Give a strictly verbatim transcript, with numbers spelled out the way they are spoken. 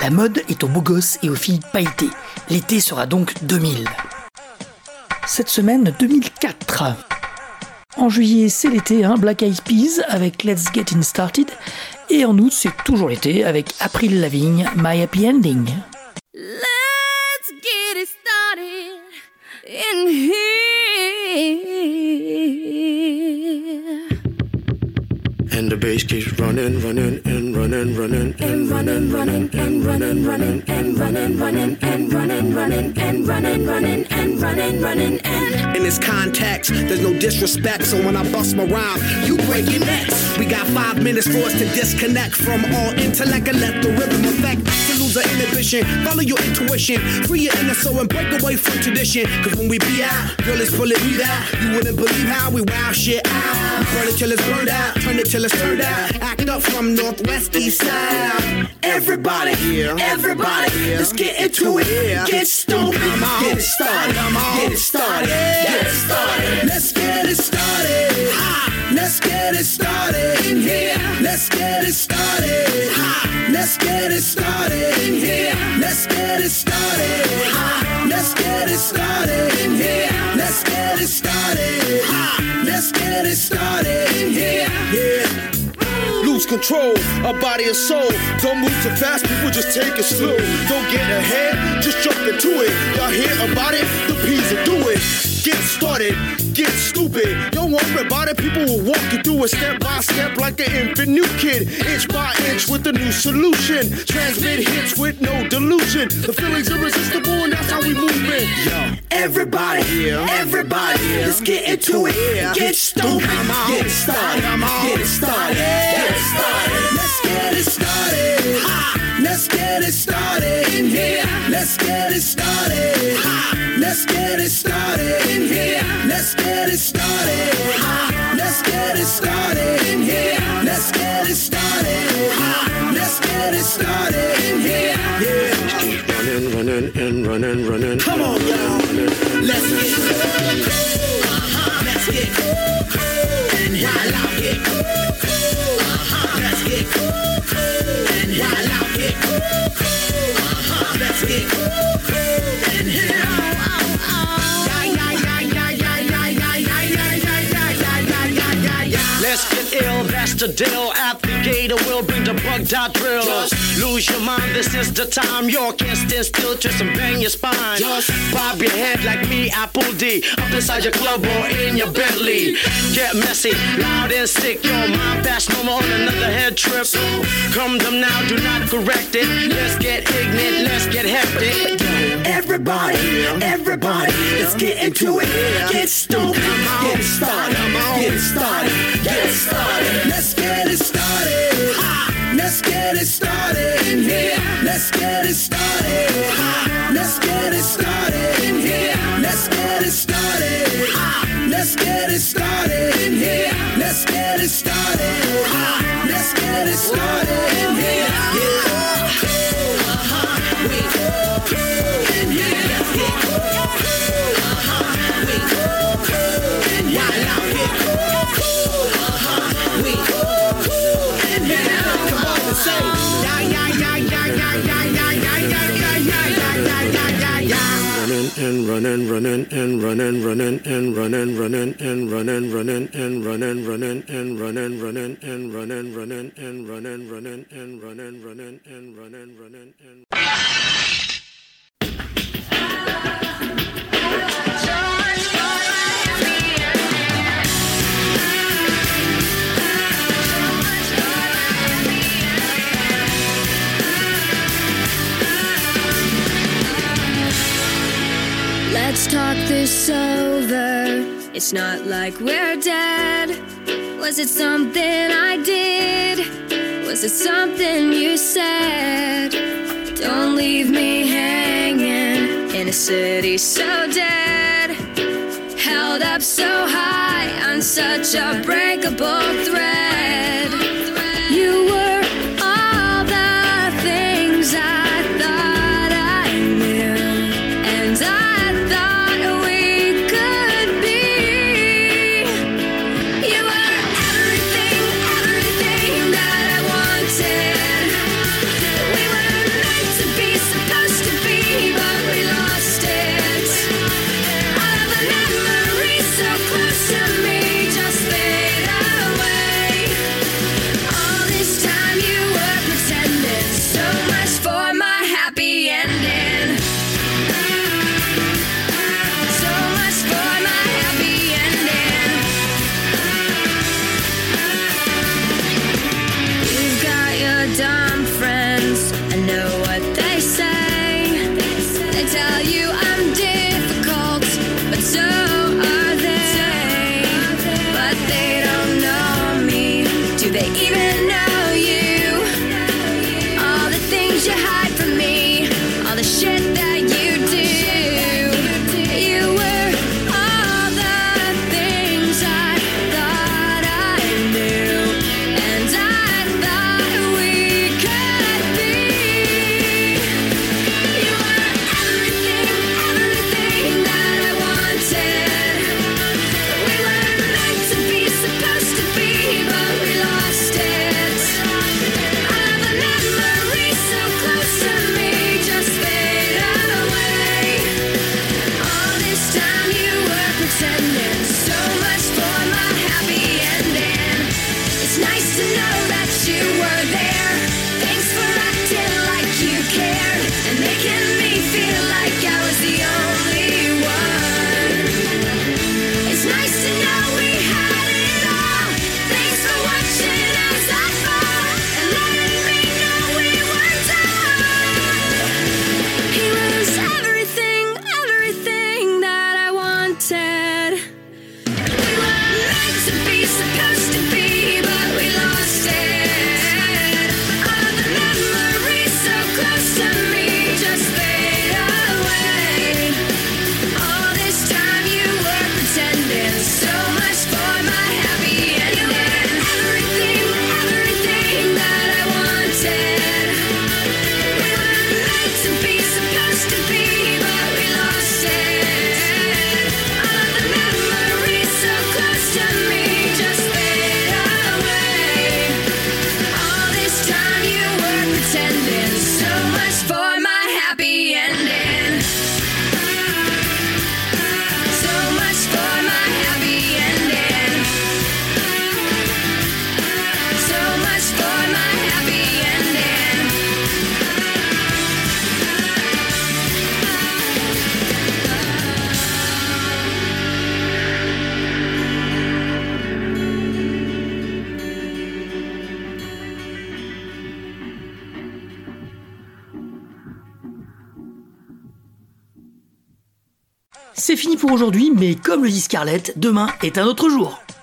La mode est aux beaux gosses et aux filles pailletées. L'été sera donc deux mille. Cette semaine, deux mille quatre. En juillet, c'est l'été, hein, Black Eyed Peas avec Let's Get It Started. Et en août, c'est toujours l'été avec Avril Lavigne, My Happy Ending. Let's get it started in here. And the bass keeps running, running, and running, running, and running, running, and running, running, and running, running, and running, running, and running, running, and running, running, and in this context, there's no disrespect, so when I bust my rhyme, you break your necks. We got five minutes for us to disconnect from all intellect and let the rhythm affect. To lose our inhibition, follow your intuition, free your inner soul and break away from tradition. Cause when we be out, girl, it's full of weed out. You wouldn't believe how we wow shit out. We burn it till it's burned out, turn it till it's turned out. Act up from northwest, east side. Everybody, everybody, let's get into it. Get stupid, get it started, get it started, get it started. Let's get it started. Let's get it started in here. Let's get it started. Let's get it started in here. Let's get it started. Let's get it started in here. Let's get it started. Let's get it started in here. Yeah. Lose control of body and soul. Don't move too fast, people just take it slow. Don't get ahead, just jump into it. Y'all hear about it? The P's will do it. Get started, get stupid. Don't worry about it, people will walk you through it step by step like an infant new kid. Inch by inch with a new solution. Transmit hits with no delusion. The feeling's irresistible and that's how we move it. Yo, everybody, everybody, let's get into it. Get stupid, get it started, get it started, get it started. Let's get it started. Let's get it started in here. Let's get it started. Let's get it started in here. Let's get it started. Let's get it started in here. Let's get it started. Let's get it started in here. Yeah. Keep running, running, and running, running. Come on, y'all. Let's get cool. Let's get cool. And while I get cool. Let's get cool. And while I get cool. Let's get cool. And here. Let's get ill, that's the deal. Applicator will bring the bugged out drill. Just lose your mind, this is the time. You can't stand still, twist and bang your spine. Just bob your head like me, Apple D. Up inside your club or in your Bentley. Get messy, loud and sick. Your mind fast, no more on another head trip. So come them now, do not correct it. Let's get ignorant, let's get hectic. Everybody, everybody, let's get into it. Get stupid, get it started, get it started, get it started. Let's get it started. Let's get it started in here. Let's get it started. Let's get it started in here. Let's get it started. Let's get it started in here. Let's get it started. Let's get it started in here. Yeah. We in here. Let's get cool. We in while I get cool. We in here. Come on and say, yeah, yeah, yeah, yeah, yeah, yeah, yeah, yeah, yeah, yeah, yeah, yeah, yeah, yeah, yeah. And running, running, and running, running, and running, running, and running, running, and running, running, and running, running, and running, running, and running, running, and running, running, and running, running, and Let's talk this over. It's not like we're dead. Was it something I did? Was it something you said? Don't leave me hanging in a city so dead. Held up so high on such a breakable thread. You were all the things I thought I knew, and I meant C'est fini pour aujourd'hui, mais comme le dit Scarlett, demain est un autre jour.